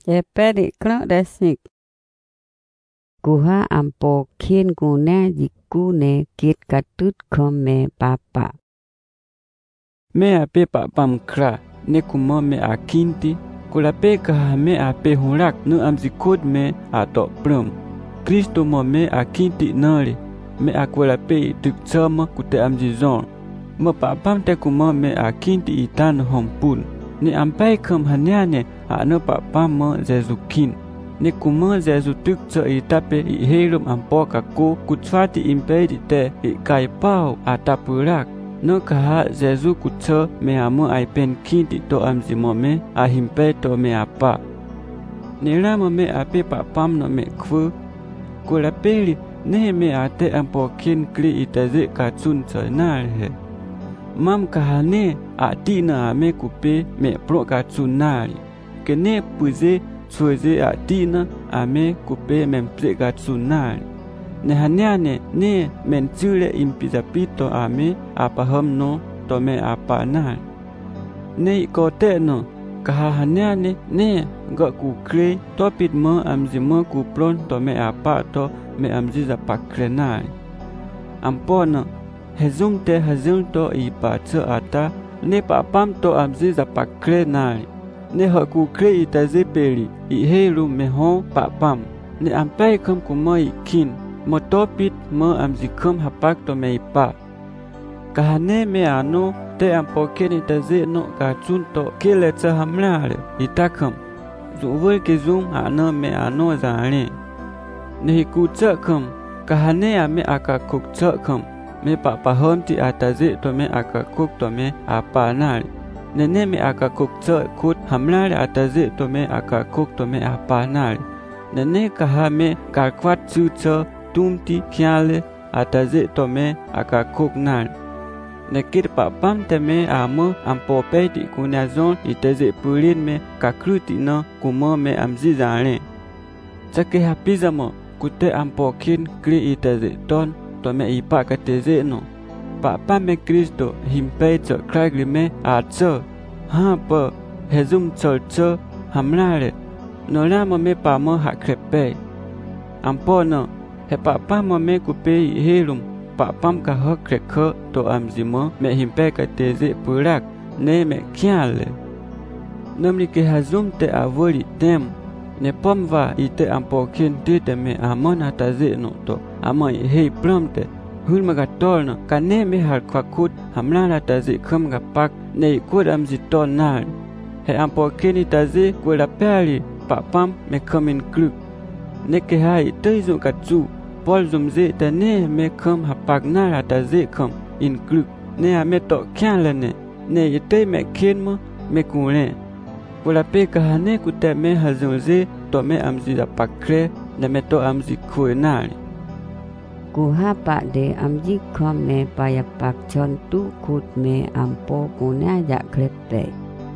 Epedi klok desik. Kuha ampo kin guna jiku ne kit katut kome papa. Me ape papam kra ne kumo me akinti. Kulape kaha me ape hurak nu amzikod me atok prum. Kristo mo me akinti nari. Me akulape tuk sama kute amzizon. Mo papam te kumo me akinti itan hompun. Ni ampai kem hanyane anu papam mo zezukin. Ni kumo zezu tuk so itape I herum ampo kako kutswati impedi te I kai pau atapurak. No kaha zezu kutso me amu aipen kinti to amzimo me ahimpe to me apa. Nilamo me ape papam no me kwu. Kulapeli ne me ate ampo kin kli itaze katsun tsanare. Mam kahane atina ame kupe me pro katsunari. Kene puze suze atina ame kupe memple katsunari. Ne hanyane ne mentsule impizapito ame apaham no tome apanari. Ne ikote no kaha hanyane ne gak kukre topit mo amzimo kuplon tome apato me amziza pakrenari. Ampono hezum te hazum to ipatso ata ne papam to amziza pakrenari. Ne hakukre itazepeli iheru meho papam. Ne ampai kam kumo ikin. Motopit mo amzikum hapak to me ipa. Kahane me ano te ampoken itaze no katsun to kile tsa hamlare itakam. Zuwe ke zum ano me ano zane. Ne hikutsa kam. Kahane ame akakuksa kam. Me papahom ti ataze to me akakuk to me apanare. Nene me akakuksa kut hamlare ataze to me akakuk to me apanare. Nene kahame kakwat tsutsa tumti kiale ataze tome akakuk nan. Nekir papam teme amo ampopeti kunazon itaze pulin me kakruti no kumo me amzizane. Sake hapizamo kute ampokin kli itaze ton tome ipa kateze no. Papa me Kristo himpeitso kragli me atso. Hampa hezum tsoltso hamlare. Nolamo me pamo hakrepe. Ampono he papam me kupe herum papam ka hokreko to amzimo me himpe ka teze purak ne me kiale. Nomni ke hazum te avoli tem ne pomva ite ampokin tite me amon ataze no to amon hei plomte hulma ga tolno ka ne me har kwakut hamla ataze kum ga pak ne kud amziton nar. He ampokin itaze kula peli papam me komin kluk. Ne ke hai teizu katsu Pol zumze te ne me kum hapak nara taze kum in kluk. Ne a me to kianlene. Ne yete me kinmo me kune. Kula pe kahane kute me hazunze to me amzi da pakre ne me to amzi kuenari. Kuha pak de amji kome payapak chontu kut me ampo kuna ya klepe.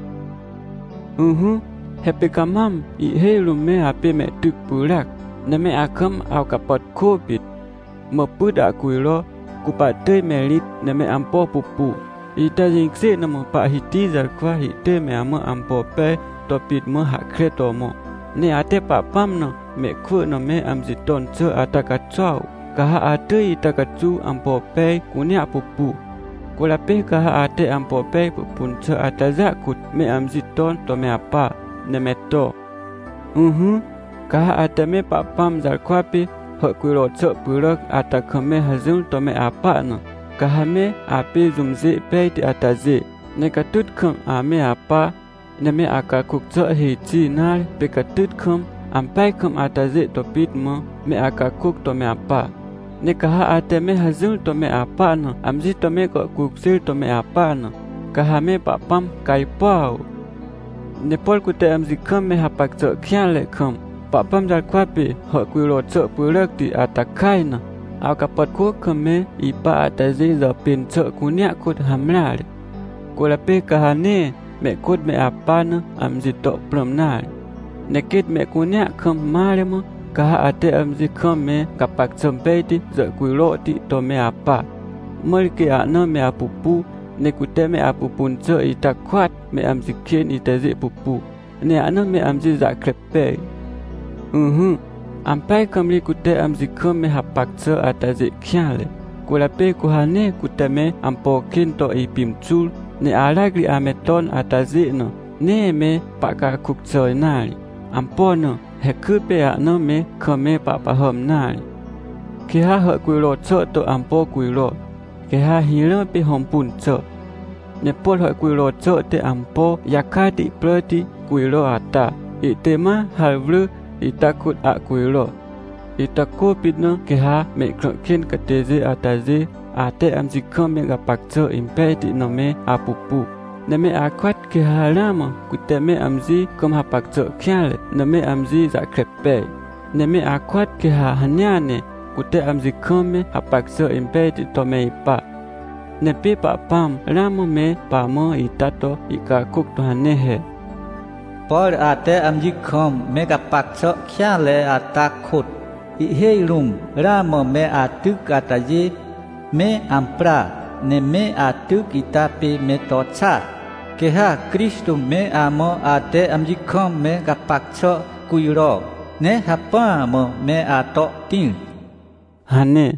Hepe kamam I helu me ape me tuk purak. Ne me akam au kapot COVID. Mepud akuilo kupate melit ne me ampo pupu. Ita jingse na mo pa hiti zarkwa hite me amo ampo pe topit mo hakreto mo. Ne ate papam no me ku no me amziton tso atakatsau. Kaha ate itakatsu ampo pe kunya pupu. Kulape kaha ate ampo pe pupun tso atazakut me amziton to me apa ne me to. Kaha atame papam zarkwapi hakwiro tso purak atakame hazul tome apa no. Kaha me ape zumze peiti ataze. Ne katut kum ame apa. Ne me akakuk tso hechi nar pe katut kum ampai kum ataze topit mo me akakuk tome apa. Ne kaha atame hazul tome apa no. Amzi tome kokuksil tome apa no. Kaha me papam kaipau. Ne pol kute amzi kum me hapak tso kianle kum. Papam zarkwapi hakwiro tso purak di atakai na. Au kapot ku keme ipa ataze za pin tso kunya kut hamlare. Kulape kahane me kut me apa na amzi tok promnare. Nekit me kunya kem mare mo kaha ate amzi keme kapak sempeti za kwiro ti to me apa. Mulki ana me apupu nekute me apupun tso itakwat me amzi ken itaze pupu. ne ano me amzi za krepe ampai kamli kute amzi kome hapakse ataze kyale kulape kuhane kutame ampo kinto ipimchul ne alagri ameton ataze no ne me paka kuksoy nali ampono hekupe ano me kome papa hom nali kiha ho kuilo cho to ampo kuilo kiha hilo pe hompun cho ne pol ho kuilo cho te ampo yakati proti kuilo ata itema halvlu itakut akuilo itako pitno kiha me krokin kateze ataze ate amzi kome gapakcho impeti no me apupu neme akwat kiha lama kuteme amzi kom hapakcho kyale neme amzi za krepe neme akwat kiha hanyane kute amzi kome hapakcho impeti to me ipa nepi pa pam lama me pamo itato ikakuk to hanehe por ate amji khom mega pakso kyale atakut iheirum ramo me atuk ataji me ampra ne me atuk itapi me tocha keha Kristo me amo ate amji khom mega pakso kuiro ne hapa mo me ato tin hane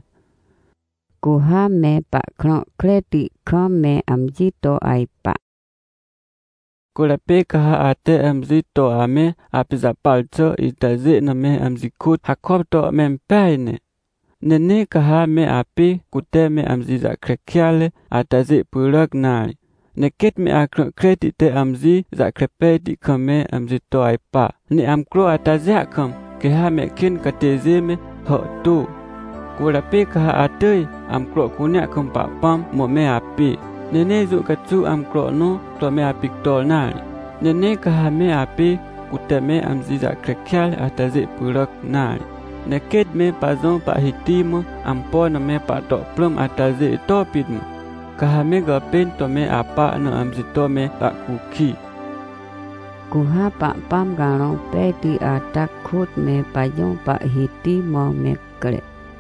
kuha me pa kro kreti khom me amji to aipa kulape kaha ate amzi to ame apiza palcho itaze na me amzi kut hakop to mempaine nene kaha me api kute me amzi za krekyale ataze purak nai neket me akro kreti te amzi za krepeti kame amzi to aipa ne amkro ataze akam keha me kin kateze me ho tu kulape kaha ate amkro kunya kam papam mo me api nene zu katsu amkro no to me apik tol nali nene kaha me api kutame amzi za krekyal ataze purak nali neket me pazon pa hitimo ampo no me pa to plum ataze to pidmo kaha me gapen to me apa no amzi to me akuki kuha pa pam gano peti atak khut me payong pa hitimo me kre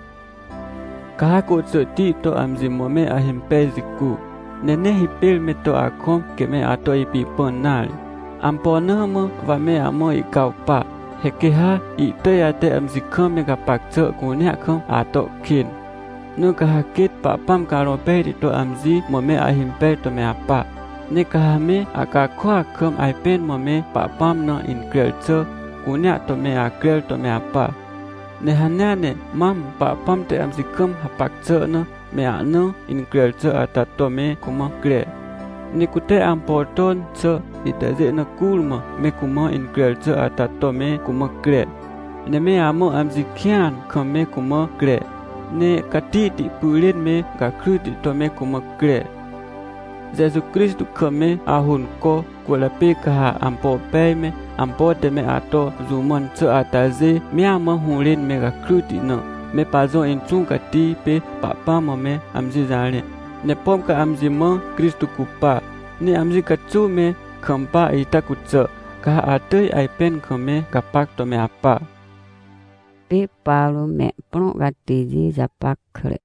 kaha kutsu ti to amzi mo me ahimpeziku nene hipil me to akom ke me ato ipi pon nali ampono mo va me amo ikau pa hekeha ite ate amzi kome ga pakcho kunya kom ato kin nu kaha kit pa pam karo pe to amzi mo me ahimpe to me apa ne kaha me aka kwa kom aipen mo me pa pam no in krelcho kunya to me akrel to me apa ne hanane mam pa pam te amzi kom hapakcho no me ano in krelcho atato me kuma kre ni kute amporton cho itaze na kulma me kuma in krelcho atato me kuma kre ne me amo amzi kyan kome kuma kre ne katiti pulin me gakruti to me kuma kre Jesu Kristu kome ahun ko kulape kaha ampo pe me ampo te me ato zumon cho ataze me amo hulin me gakruti no me pazo in chung kati pe papa mo me amzi zale ne pom ka amzi mo Kristu kupa ne amzi katsu me khampa ita kutso ka atoi aipen kome kapak to me apa pe palo me pron gatiji zapak khre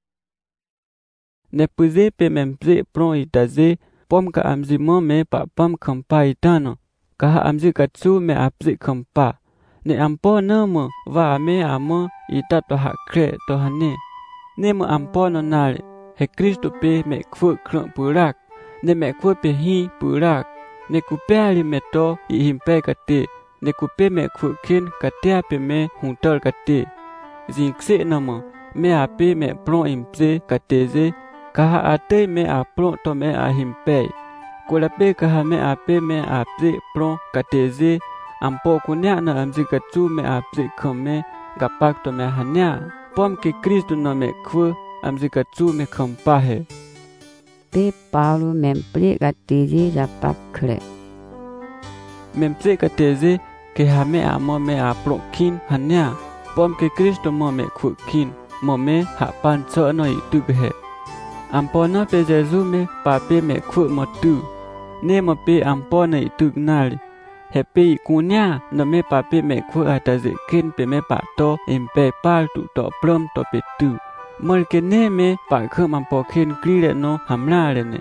ne puze pe memple pron itaze pom ka amzi mo me papam khampa itano ka amzi katsu me apzi khampa ne ampo no mo va me amo ita to hakre to hane ne mo ampo no nale he Kristo pe me kfu kron purak ne me kfu pe hi purak ne kupeali me to I himpe kate ne kupe me kfu kin kate pe me huntol kate zinkse no mo me ape me plon impse kateze kaha ate me aplon to me ahimpe kulape kaha me ape me apse plon kateze ampo kunya na amzi katsu me apse kome gapak to me hanya pom ke Kristo no me kfu amzi katsu me khampahe pe palo memple gatiji zapak khre memple kateze ke hame amo me aplon kin hanya pom ke Kristo mo me kfu kin mo me hapan cho no itughe ampono pe Jesu me pape me kfu mo tu ne mo pe ampono itugnali hepe kunya no me pape me kfu ataze kin pe me pato impe pal tu to plom to pe tu mol ke ne me pa kham ampo kin krile no hamla le ne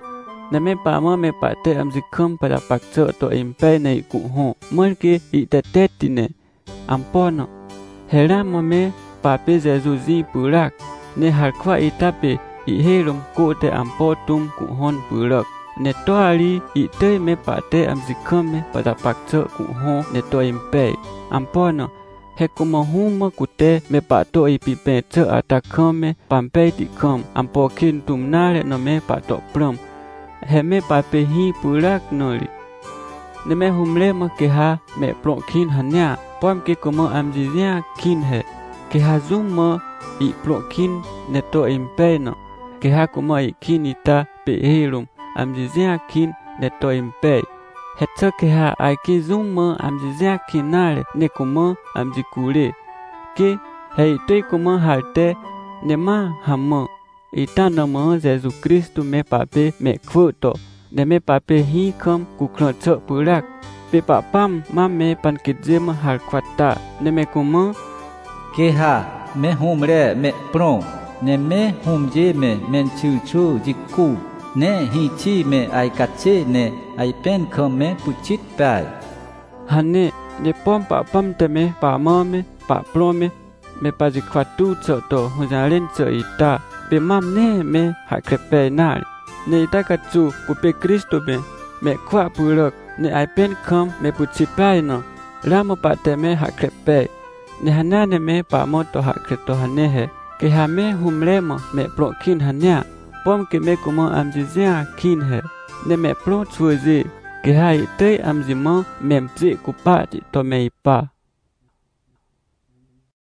Nè mẹ bà mơ mẹ bà tê am dịch khâm bà đã bạc trợ tổ im bè này cụ hồ mơ kia ý tê tê tì nè am po nọ hè ra mơ mẹ bà bê dè dù di bứ lạc nè hạt khoa ý ta bê ý hê rồng cô tê am po tum cụ hôn bứ lạc nè toa li ý tê mẹ bà tê am dịch khâm mẹ bà đã bạc trợ cụ hồ nè tổ im bè am po nọ he ko mo hu mo ku te me pa to I pi pe che ata khome pam pe ti khom am po kin tum na le no me pa to prom he me pa pe hi purak no li ne me hum le mo ke ha me pro kin hanya pom ke ko mo am ji ya kin he ke ha zum mo I pro kin ne to im pe no ke ha ko mo I kin ita pe herum am ji ya kin ne to im pe hết sức cái ha ai kia zoom mơ am gì ra kia nare ne kuma am gì cule ke hay tôi kuma halte ne ma hammo ita no mơ Jesus Christ me pape me khuto ne me pape hi khom ku khlo chợ purak pe pa pam ma me pan kit jem har khwata ne me kuma ke ha me hum re me pro ne me hum je me men chu chu jiku ne hi chi me ai kache ne ai pen khom me puchit pai hanne ne pom pa pam te me pa ma me pa pro me pa ji khwatu cho to hu ja len cho ita pe mam ne me ha krepe na ne ita ka chu ku pe Kristo me khwa purok ne ai pen khom me puchit pai no la mo pa te me ha krepe ne hana ne me pa mo to ha kreto hanne he ke ha me hum le mo me pro kin hanya pom ke me kuma am ji zia kin he ne me pro chue ji ke hai te am ji mo mem ji ku pa ti to me pa